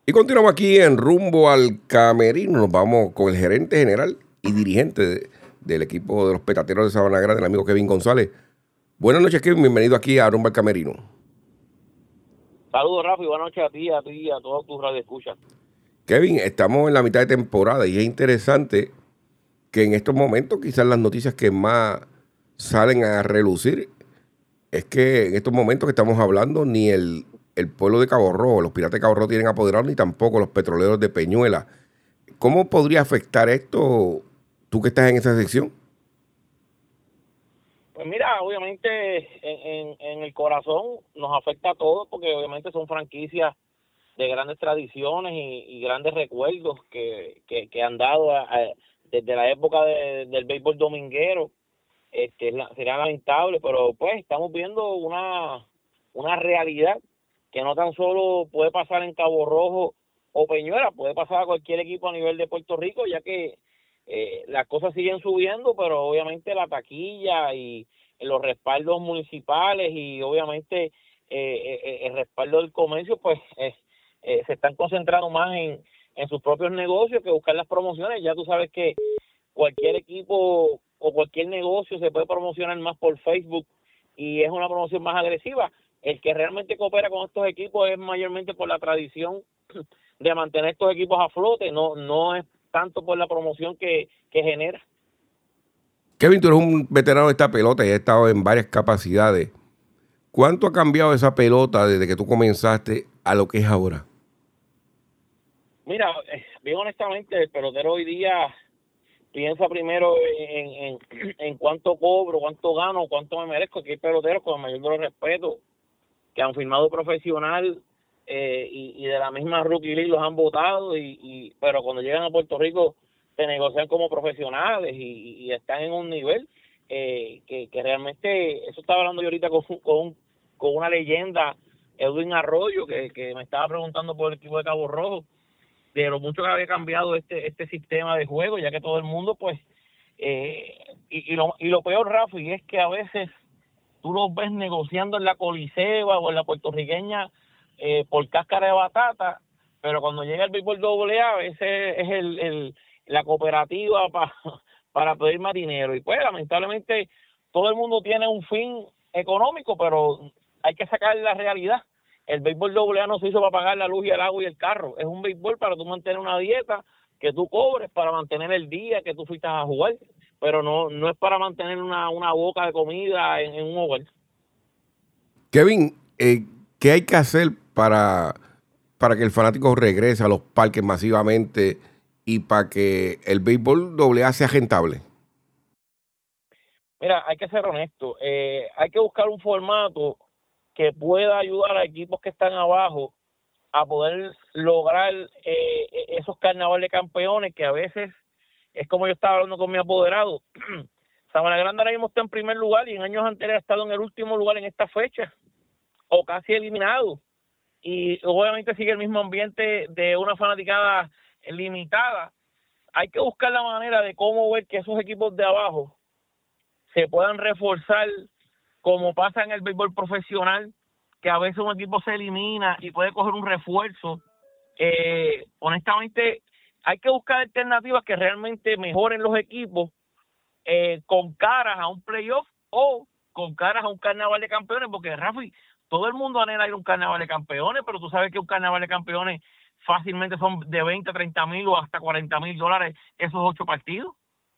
Y continuamos aquí en Rumbo al Camerino. Nos vamos con el gerente general y dirigente del equipo de los Petateros de Sabana Grande, el amigo Kevin González. Buenas noches, Kevin. Bienvenido aquí a Rumbo al Camerino. Saludos, Rafa, y buenas noches a ti y a todos tus radioescuchas. Kevin, estamos en la mitad de temporada y es interesante que en estos momentos quizás las noticias que más salen a relucir es que en estos momentos que estamos hablando ni el pueblo de Cabo Rojo, los piratas de Cabo Rojo tienen apoderado, ni tampoco los petroleros de Peñuela. ¿Cómo podría afectar esto tú que estás en esa sección? Pues mira, obviamente en el corazón nos afecta a todos porque obviamente son franquicias de grandes tradiciones y grandes recuerdos que han dado desde la época del béisbol dominguero. Sería lamentable, pero pues estamos viendo una realidad que no tan solo puede pasar en Cabo Rojo o Peñuela, puede pasar a cualquier equipo a nivel de Puerto Rico, ya que las cosas siguen subiendo, pero obviamente la taquilla y los respaldos municipales y obviamente el respaldo del comercio, pues se están concentrando más en sus propios negocios que buscar las promociones. Ya tú sabes que cualquier equipo o cualquier negocio se puede promocionar más por Facebook y es una promoción más agresiva. El que realmente coopera con estos equipos es mayormente por la tradición de mantener estos equipos a flote, no es tanto por la promoción que genera. Kevin, tú eres un veterano de esta pelota y has estado en varias capacidades. ¿Cuánto ha cambiado esa pelota desde que tú comenzaste a lo que es ahora? Mira, bien honestamente, el pelotero hoy día piensa primero en cuánto cobro, cuánto gano, cuánto me merezco, que hay peloteros con el mayor de los respetos que han firmado profesional y de la misma Rookie League los han votado, pero cuando llegan a Puerto Rico se negocian como profesionales y están en un nivel que realmente, eso estaba hablando yo ahorita con una leyenda, Edwin Arroyo, que me estaba preguntando por el equipo de Cabo Rojo, de lo mucho que había cambiado este sistema de juego, ya que todo el mundo, pues, y lo peor, Rafi, es que a veces tú los ves negociando en la Coliseba o en la puertorriqueña por cáscara de batata, pero cuando llega el béisbol AA, ese es la cooperativa para pedir más dinero. Y pues, lamentablemente, todo el mundo tiene un fin económico, pero hay que sacar la realidad. El béisbol AA no se hizo para pagar la luz y el agua y el carro. Es un béisbol para tú mantener una dieta que tú cobres, para mantener el día que tú fuiste a jugar, pero no es para mantener una boca de comida en un hogar. Kevin, ¿qué hay que hacer para que el fanático regrese a los parques masivamente y para que el béisbol AA sea rentable? Mira, hay que ser honesto, hay que buscar un formato que pueda ayudar a equipos que están abajo a poder lograr esos carnavales de campeones que a veces es como yo estaba hablando con mi apoderado. Sabana Grande ahora mismo está en primer lugar y en años anteriores ha estado en el último lugar en esta fecha o casi eliminado. Y obviamente sigue el mismo ambiente de una fanaticada limitada. Hay que buscar la manera de cómo ver que esos equipos de abajo se puedan reforzar como pasa en el béisbol profesional, que a veces un equipo se elimina y puede coger un refuerzo. Honestamente, hay que buscar alternativas que realmente mejoren los equipos con caras a un playoff o con caras a un carnaval de campeones, porque Rafi, todo el mundo anhela ir a un carnaval de campeones, pero tú sabes que un carnaval de campeones fácilmente son de 20, 30 mil o hasta 40 mil dólares esos 8 partidos.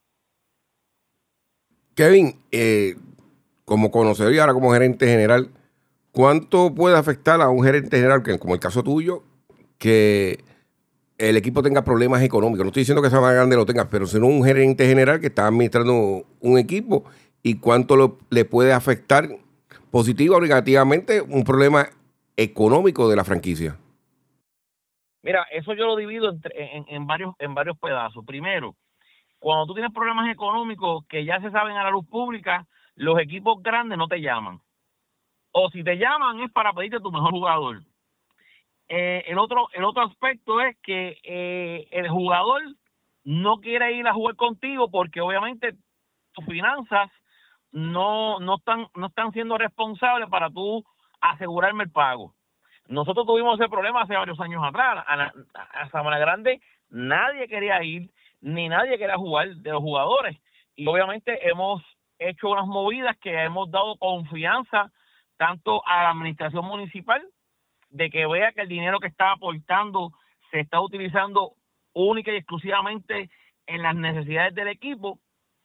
Kevin, como conocedor y ahora como gerente general, ¿cuánto puede afectar a un gerente general, que, como el caso tuyo, que el equipo tenga problemas económicos? No estoy diciendo que Sabana Grande lo tenga, pero sino un gerente general que está administrando un equipo y cuánto le puede afectar positivo o negativamente un problema económico de la franquicia. Mira, eso yo lo divido en varios pedazos. Primero, cuando tú tienes problemas económicos que ya se saben a la luz pública, los equipos grandes no te llaman. O si te llaman es para pedirte tu mejor jugador. El otro aspecto es que el jugador no quiere ir a jugar contigo porque obviamente tus finanzas no están siendo responsables para tú asegurarme el pago. Nosotros tuvimos ese problema hace varios años atrás. A Sabana Grande nadie quería ir, ni nadie quería jugar de los jugadores. Y obviamente hemos hecho unas movidas que hemos dado confianza tanto a la administración municipal de que vea que el dinero que está aportando se está utilizando única y exclusivamente en las necesidades del equipo,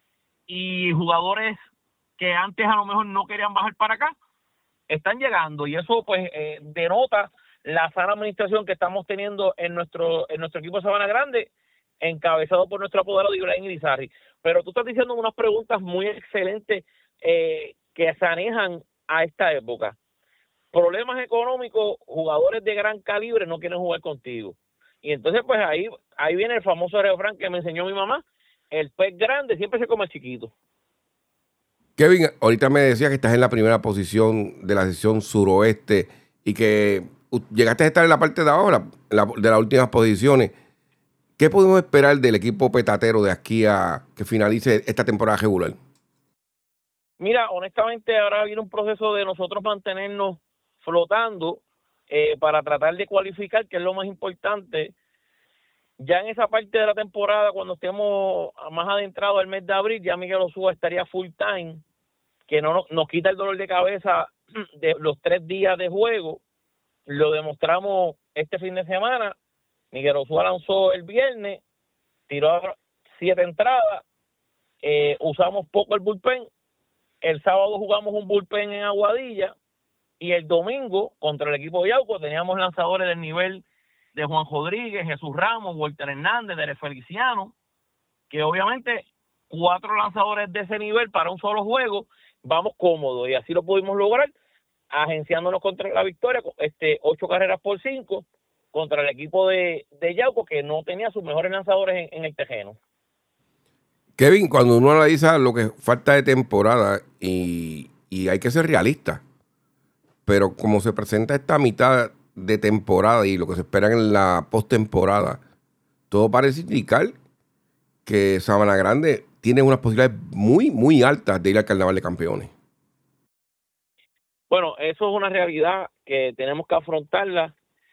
y jugadores que antes a lo mejor no querían bajar para acá están llegando, y eso pues denota la sana administración que estamos teniendo en nuestro equipo de Sabana Grande, encabezado por nuestro apoderado Ibrahim Irizarry. Pero tú estás diciendo unas preguntas muy excelentes que se anejan a esta época. Problemas económicos, jugadores de gran calibre no quieren jugar contigo. Y entonces pues ahí viene el famoso refrán que me enseñó mi mamá: el pez grande siempre se come el chiquito. Kevin, ahorita me decías que estás en la primera posición de la sección suroeste y que llegaste a estar en la parte de abajo, de las últimas posiciones. ¿Qué podemos esperar del equipo petatero de aquí a que finalice esta temporada regular? Mira, honestamente ahora viene un proceso de nosotros mantenernos flotando para tratar de cualificar, que es lo más importante. Ya en esa parte de la temporada, cuando estemos más adentrados al mes de abril, ya Miguel Osúa estaría full time, que no nos quita el dolor de cabeza de los 3 días de juego. Lo demostramos este fin de semana. Miguel Osúa lanzó el viernes, tiró 7 entradas, usamos poco el bullpen. El sábado jugamos un bullpen en Aguadilla, y el domingo contra el equipo de Yauco teníamos lanzadores del nivel de Juan Rodríguez, Jesús Ramos, Walter Hernández, Derek Feliciano, que obviamente 4 lanzadores de ese nivel para un solo juego, vamos cómodos, y así lo pudimos lograr, agenciándonos contra la victoria, 8 carreras por 5 contra el equipo de Yauco, que no tenía sus mejores lanzadores en el tejeno. Kevin, cuando uno analiza lo que falta de temporada y hay que ser realista, pero como se presenta esta mitad de temporada y lo que se espera en la postemporada, todo parece indicar que Sabana Grande tiene unas posibilidades muy, muy altas de ir al Carnaval de Campeones. Bueno, eso es una realidad que tenemos que afrontarla.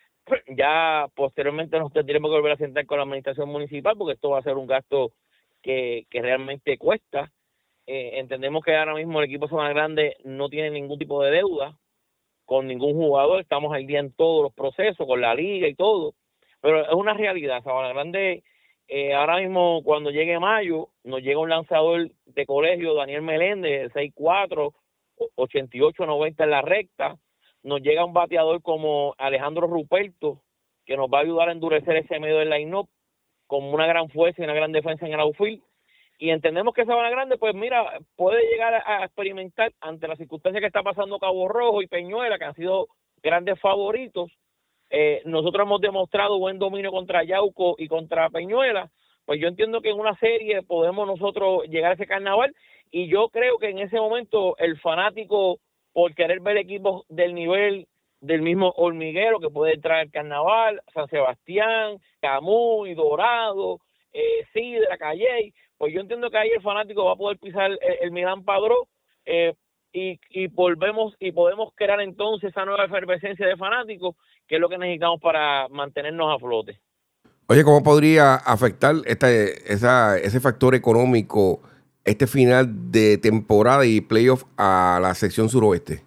Ya posteriormente nosotros tendremos que volver a sentar con la administración municipal, porque esto va a ser un gasto que realmente cuesta. Entendemos que ahora mismo el equipo Sabana Grande no tiene ningún tipo de deuda con ningún jugador, estamos al día en todos los procesos, con la liga y todo, pero es una realidad. Sabana Grande, ahora mismo cuando llegue mayo, nos llega un lanzador de colegio, Daniel Meléndez, 6'4", 88-90 en la recta. Nos llega un bateador como Alejandro Ruperto, que nos va a ayudar a endurecer ese medio del line-up, con una gran fuerza y una gran defensa en el outfield. Y entendemos que Sabana Grande, pues mira, puede llegar a experimentar, ante las circunstancias que está pasando Cabo Rojo y Peñuela, que han sido grandes favoritos. Nosotros hemos demostrado buen dominio contra Yauco y contra Peñuela. Pues yo entiendo que en una serie podemos nosotros llegar a ese carnaval, y yo creo que en ese momento el fanático, por querer ver equipos del nivel del mismo Hormiguero, que puede entrar al carnaval, San Sebastián, Camuy, Dorado, Sidra, Calley, pues yo entiendo que ahí el fanático va a poder pisar el Milán Padró, y podemos crear entonces esa nueva efervescencia de fanáticos, que es lo que necesitamos para mantenernos a flote. Oye, ¿cómo podría afectar ese factor económico, este final de temporada y playoff a la sección suroeste?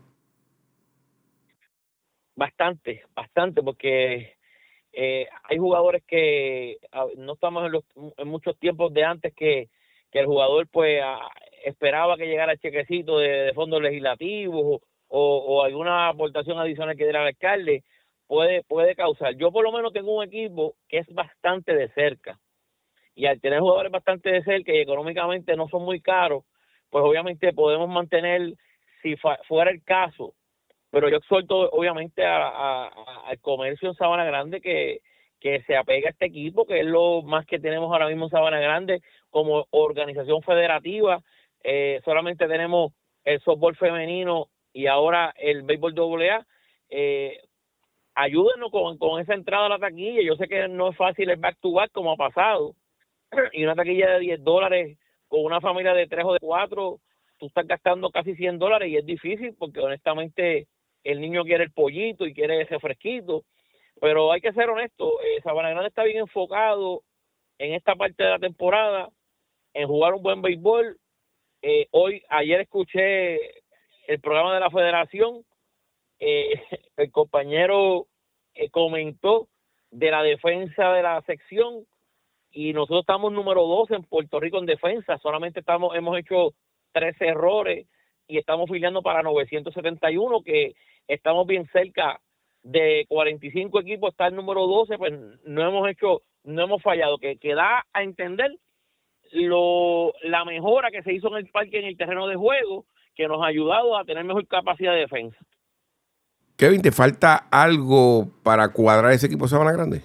Bastante, porque hay jugadores que no estamos en muchos tiempos de antes que el jugador pues esperaba que llegara el chequecito de fondos legislativos o alguna aportación adicional que diera el alcalde. Puede causar. Yo por lo menos tengo un equipo que es bastante de cerca, y al tener jugadores bastante de cerca y económicamente no son muy caros, pues obviamente podemos mantener, si fuera el caso. Pero yo exhorto obviamente al comercio en Sabana Grande que se apegue a este equipo, que es lo más que tenemos ahora mismo en Sabana Grande como organización federativa. Solamente tenemos el softball femenino y ahora el béisbol AA. Ayúdenos con esa entrada a la taquilla. Yo sé que no es fácil el back to back como ha pasado, y una taquilla de $10 con una familia de 3 o de 4, tú estás gastando casi $100, y es difícil porque honestamente el niño quiere el pollito y quiere ese fresquito, pero hay que ser honesto, Sabana Grande está bien enfocado en esta parte de la temporada, en jugar un buen béisbol. Ayer escuché el programa de la federación, el compañero comentó de la defensa de la sección y nosotros estamos número 2 en Puerto Rico en defensa, solamente hemos hecho 13 errores y estamos filiando para 971, que estamos bien cerca de 45 equipos, está el número 12, pues no hemos fallado, que da a entender la mejora que se hizo en el parque, en el terreno de juego, que nos ha ayudado a tener mejor capacidad de defensa. Kevin, ¿te falta algo para cuadrar ese equipo de Sabana Grande?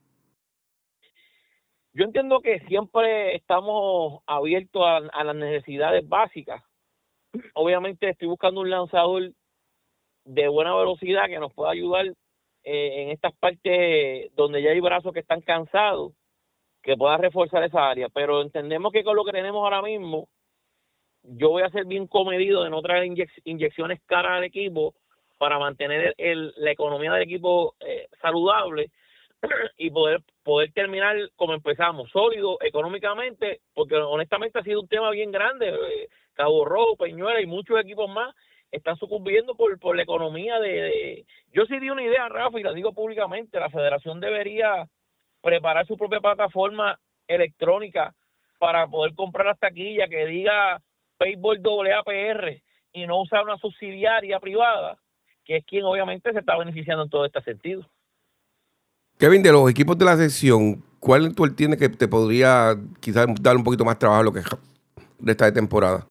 Yo entiendo que siempre estamos abiertos a las necesidades básicas. Obviamente estoy buscando un lanzador de buena velocidad que nos pueda ayudar en estas partes donde ya hay brazos que están cansados, que pueda reforzar esa área, pero entendemos que con lo que tenemos ahora mismo, yo voy a ser bien comedido de no traer inyecciones caras al equipo para mantener la economía del equipo saludable y poder terminar como empezamos, sólido económicamente, porque honestamente ha sido un tema bien grande. Cabo Rojo, Peñuela y muchos equipos más están sucumbiendo por la economía Yo sí di una idea, Rafa, y la digo públicamente, la federación debería preparar su propia plataforma electrónica para poder comprar las taquillas que diga Béisbol AAPR y no usar una subsidiaria privada, que es quien obviamente se está beneficiando en todo este sentido. Kevin, de los equipos de la sección, ¿cuál tú entiendes que te podría quizás dar un poquito más trabajo a lo que de esta temporada?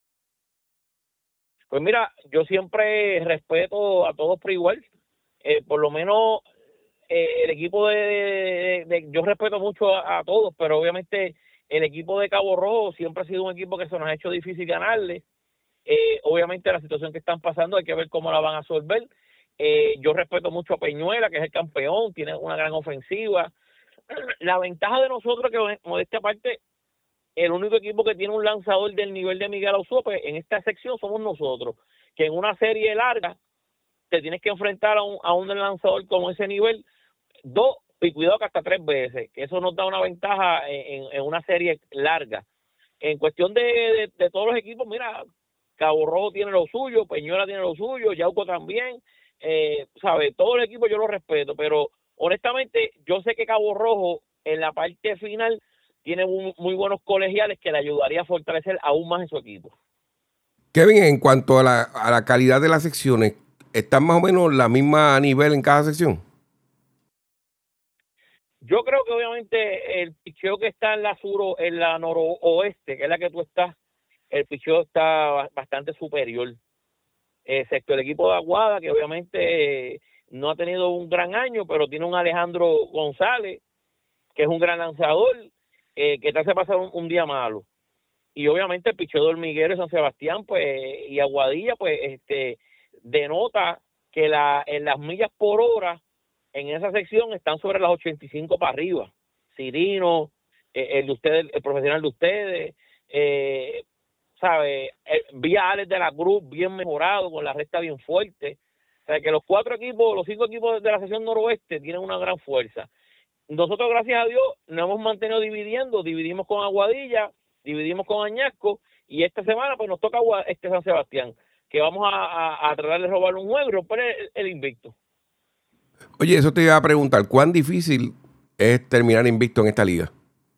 Pues mira, yo siempre respeto a todos por igual. Por lo menos el equipo yo respeto mucho a todos, pero obviamente el equipo de Cabo Rojo siempre ha sido un equipo que se nos ha hecho difícil ganarle. Obviamente la situación que están pasando hay que ver cómo la van a absorber. Yo respeto mucho a Peñuela, que es el campeón, tiene una gran ofensiva. La ventaja de nosotros es que, modestia aparte, el único equipo que tiene un lanzador del nivel de Miguel Ausope en esta sección somos nosotros, que en una serie larga te tienes que enfrentar a un lanzador con ese nivel 2 y cuidado que hasta 3 veces, que eso nos da una ventaja en una serie larga. En cuestión de todos los equipos, mira, Cabo Rojo tiene lo suyo, Peñuela tiene lo suyo, Yauco también, ¿sabe? Todo el equipo yo lo respeto, pero honestamente yo sé que Cabo Rojo en la parte final tiene muy buenos colegiales que le ayudaría a fortalecer aún más en su equipo. Kevin, en cuanto a la calidad de las secciones, ¿están más o menos la misma nivel en cada sección? Yo creo que obviamente el picheo que está en la noroeste, que es la que tú estás, el picheo está bastante superior. Excepto el equipo de Aguada, que obviamente no ha tenido un gran año, pero tiene un Alejandro González, que es un gran lanzador, que te hace pasar un día malo. Y obviamente el picheo de Hormiguero y San Sebastián, pues, y Aguadilla, pues, denota que en las millas por hora en esa sección están sobre las 85 para arriba. Cirino, el de ustedes, el profesional de ustedes, ¿sabe? Vía Alex de la Cruz bien mejorado, con la recta bien fuerte. O sea, que los 5 equipos de la sección noroeste tienen una gran fuerza. Nosotros, gracias a Dios, nos hemos mantenido dividimos con Aguadilla, dividimos con Añasco, y esta semana pues nos toca San Sebastián, que vamos a tratar de robar un juego y romper el invicto. Oye, eso te iba a preguntar, ¿cuán difícil es terminar invicto en esta liga?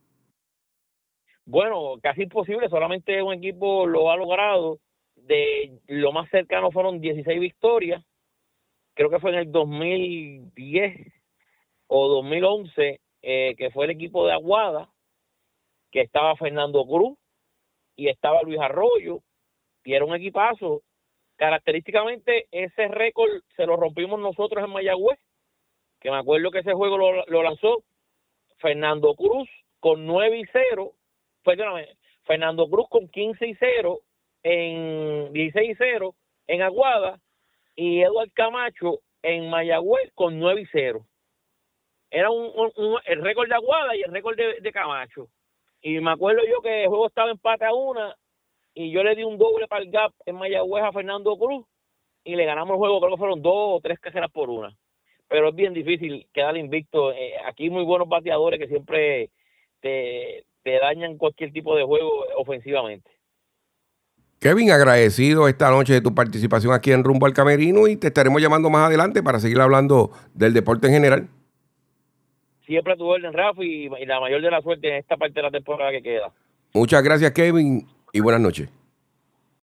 Bueno, casi imposible, solamente un equipo lo ha logrado. De lo más cercano fueron 16 victorias, creo que fue en el 2010 o 2011, que fue el equipo de Aguada, que estaba Fernando Cruz y estaba Luis Arroyo, y era un equipazo. Característicamente ese récord se lo rompimos nosotros en Mayagüez, que me acuerdo que ese juego lo lanzó Fernando Cruz con 9-0, perdóname, Fernando Cruz con 15-0, en 16-0 en Aguada, y Eduardo Camacho en Mayagüez con 9-0. Era el récord de Aguada y el récord de Camacho. Y me acuerdo yo que el juego estaba empate a 1 y yo le di un doble para el gap en Mayagüez a Fernando Cruz y le ganamos el juego, creo que fueron 2 o 3 carreras por 1. Pero es bien difícil quedar invicto. Aquí muy buenos bateadores que siempre te dañan cualquier tipo de juego ofensivamente. Kevin, agradecido esta noche de tu participación aquí en Rumbo al Camerino y te estaremos llamando más adelante para seguir hablando del deporte en general. Siempre a tu orden, Rafa, y la mayor de la suerte en esta parte de la temporada que queda. Muchas gracias, Kevin, y buenas noches.